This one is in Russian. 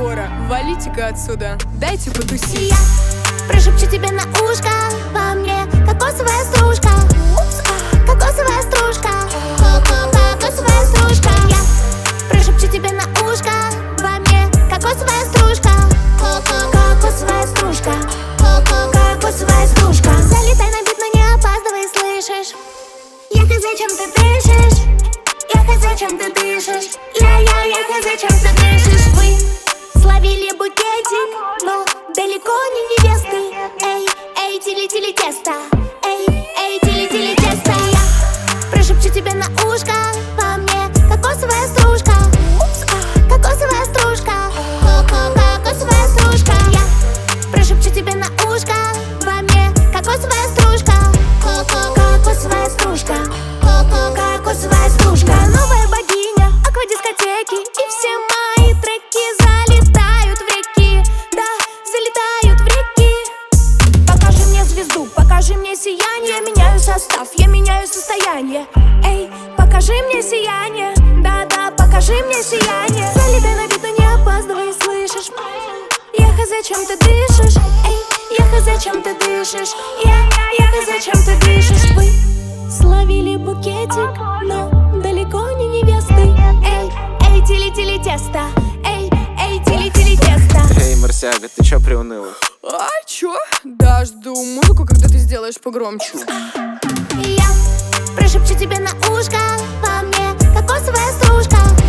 скоро. Валите-ка отсюда, дайте потусить. Я прошепчу тебе на ушко, во мне кокосовая стружка. Кокосовая стружка. Кокосовая стружка. Я прошепчу тебе на ушко, во мне кокосовая стружка. Кокосовая стружка. Кокосовая стружка. Залетай на бит, но не опаздывай, слышишь? Я хз, чем ты дышишь. Я хз, чем ты дышишь. Я хз, чем ты дышишь. Вы словили букетик, но далеко не невесты. Эй, тили-тили тесто. Эй, тили-тили тесто. Я прошепчу тебе на ушко, во мне кокосовая стружка. Кокосовая стружка. Кокосовая стружка. Я прошепчу тебе на ушко, во мне кокосовая стружка. Кокосовая стружка. Кокосовая стружка. Новая богиня аквадискотеки, и все мои треки залетают в реки. Да, залетают в реки. Покажи мне звезду, покажи мне сияние. Меняю состав, я меняю состояние. Эй, покажи мне сияние. Да, покажи мне сияние. Залетай на бит, но не опаздывай, слышишь? Я хз, чем ты дышишь. Эй, я хз, чем ты дышишь. Я хз, чем ты дышишь. Вы словили букетик, но далеко не невесты. Эй, тили-тили тесто. Эй, тили-тили тесто. Эй, Марсиага, ты чё приуныла? А чё? Да, жду музыку, когда ты сделаешь погромче. Я прошепчу тебе на ушко, во мне кокосовая стружка.